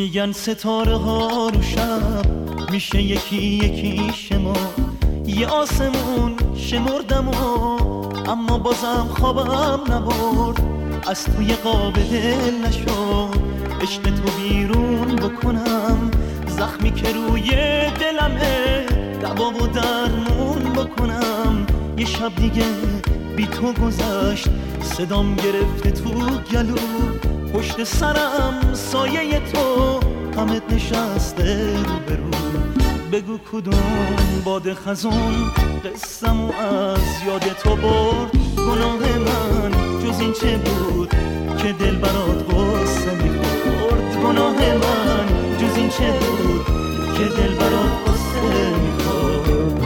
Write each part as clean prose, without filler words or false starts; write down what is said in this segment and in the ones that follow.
میگن ستاره ها رو شب میشه یکی یکی شما، یه آسمون شمردم اما بازم خوابم نبرد، از توی قاب دل نشد عشق تو بیرون بکنم، زخمی که روی دلمه دوا و درمون بکنم. یه شب دیگه بی تو گذشت، صدام گرفته تو گلو، پشت سرم سایه تو غمت نشسته رو برو. بگو کدوم باد خزون قصه‌مو از یاد تو برد، گناه من جز این چه بود که دل برات غصه میخورد، گناه من جز این چه بود که دل برات غصه میخورد.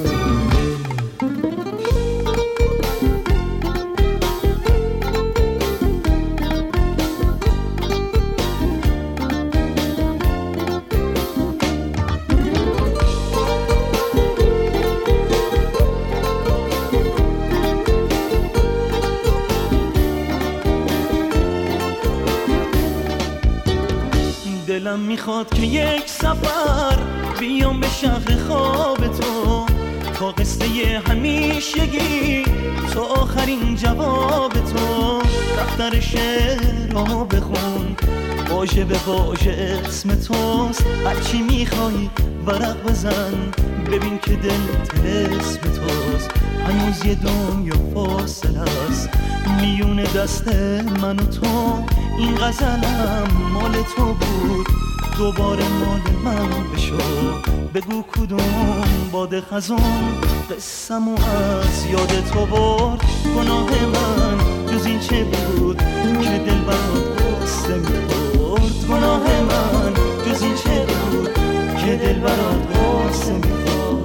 دلم میخواد که یک سفر بیام به شهر خواب تو، تا قصه همیشگی تو آخرین جواب تو. دفتر شعرامو بخون واژه به واژه اسم توست، هرچی میخوای ورق بزن ببین که دل طلسم توست. هنوز یه دنیا فاصله است میون دست من و تو، این غزلم مال تو بود دوباره مال من بشو. بگو کدوم باد خزون قصه‌مو از یاد تو برد، گناه من جز این چه بود که دل برات غصه میخورد، گناه من جز این چه بود که دل برات غصه میخورد.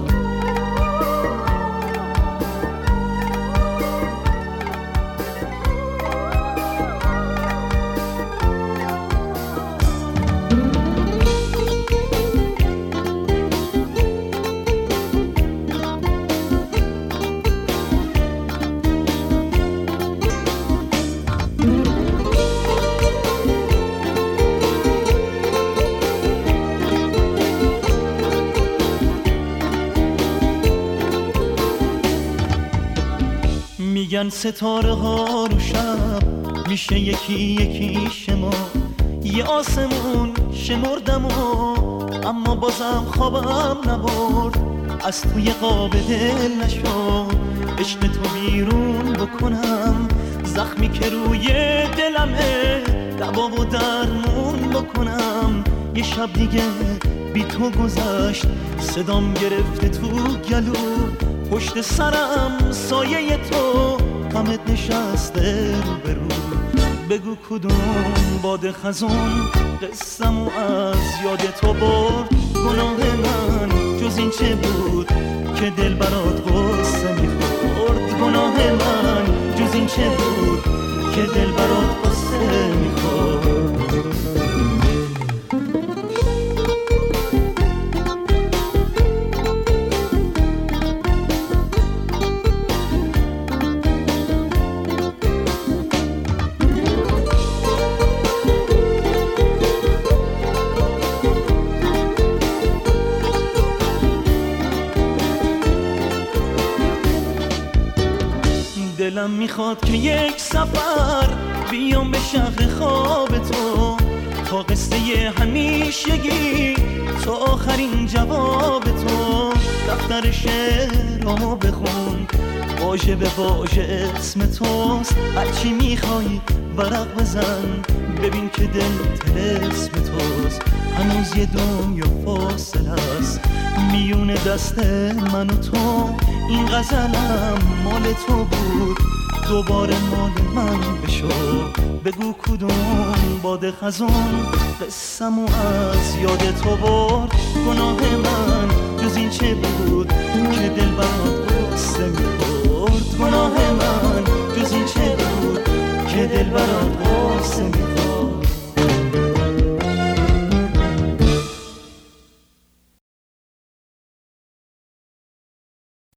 میگن ستاره ها رو شب میشه یکی یکی شما، یه آسمون شمردم اما بازم خوابم نبرد، از توی قاب دل نشد عشق تو بیرون بکنم، زخمی که روی دلمه دوا و درمون بکنم. یه شب دیگه بی تو گذشت، صدام گرفته تو گلو، پشت سرم سایه تو غمت نشسته رو برو. بگو کدوم باد خزون قصه‌مو از یاد تو برد، گناه من جز این چه بود که دل برات غصه میخورد، گناه من جز این چه بود که دل برات غصه میخورد. دلم میخواد که یک سفر بیام به شهر خواب تو، تا قصه همیشگی تو آخرین جواب تو. دفتر شعرامو بخون واژه به واژه اسم توست، هرچی میخوای ورق بزن ببین که دل طلسم توست. هنوز یه دنیا فاصله است میون دست من و تو، این غزلم مال تو بود دوباره مال من بشو. بگو کدوم باد خزون قصه‌مو از یاد تو برد، گناه من جز این چه بود که دل برات غصه میخورد، گناه من جز این چه بود که دل برات غصه میخورد.